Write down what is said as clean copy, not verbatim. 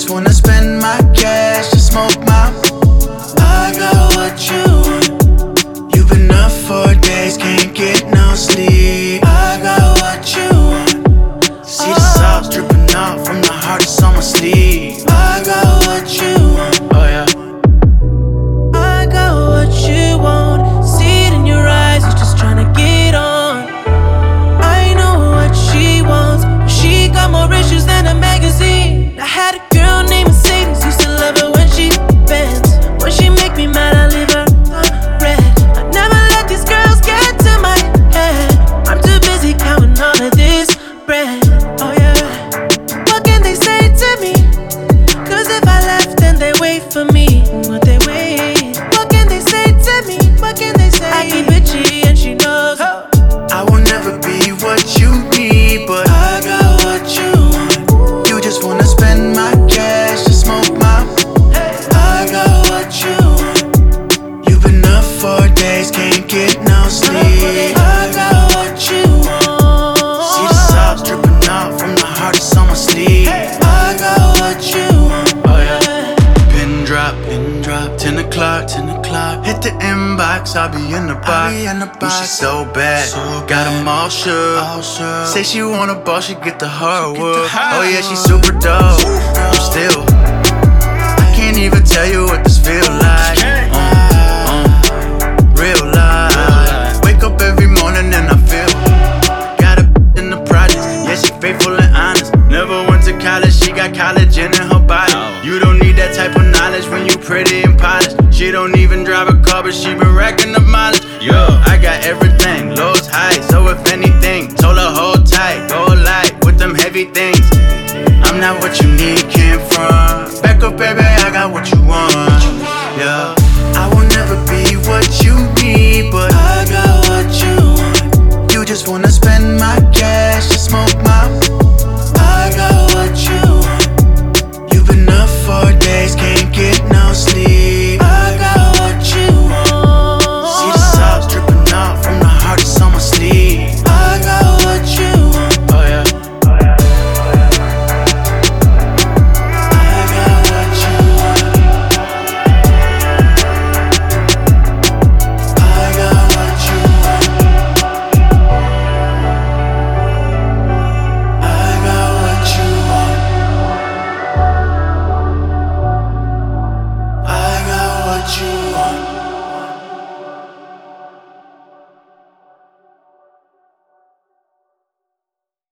just wanna spend my cash to smoke my. I got what you want. You've been up for days, can't get no sleep. I got what you want. See the sauce dripping out from the heart that's on my sleeve. I got what you want. Oh yeah. I got what you want. See it in your eyes, you're just tryna get on. I know what she wants, but she got more issues than a magazine. I had a girl named Mercedes, used to love her when she bends. When she make me mad, I leave her red. I never let these girls get to my head. I'm too busy counting all of this bread. Oh yeah. What can they say to me? Cause if I left, then they wait for me. What they wait? What can they say to me? What can they say? I keep bitchy and she knows. I will never be what you need, but I got what you want. You just wanna spend my cash to smoke my. I got what you want. You've been up for days, can't get no sleep. I got what you want. See the sauce dripping out from the heart that's on my sleeve. I got what you want. Oh yeah. Pin drop, 10 o'clock. Hit the inbox, I'll be in the box. Ooh, she so bad, got them all shook. Say she want a ball, she get the hardwood. Oh yeah, she super dope. I'm still, I can't even tell you what this feel like. Real life. Wake up every morning and I feel. Got a in the projects, yeah, she faithful and honest. Never went to college, she got collagen in her body. You don't need that type of knowledge when you pretty and polished. She don't even drive a car, but she been racking up mileage. Yeah, I got everything, lows, high. So if anything, told her hold tight, go light with them heavy things. I'm not what you need.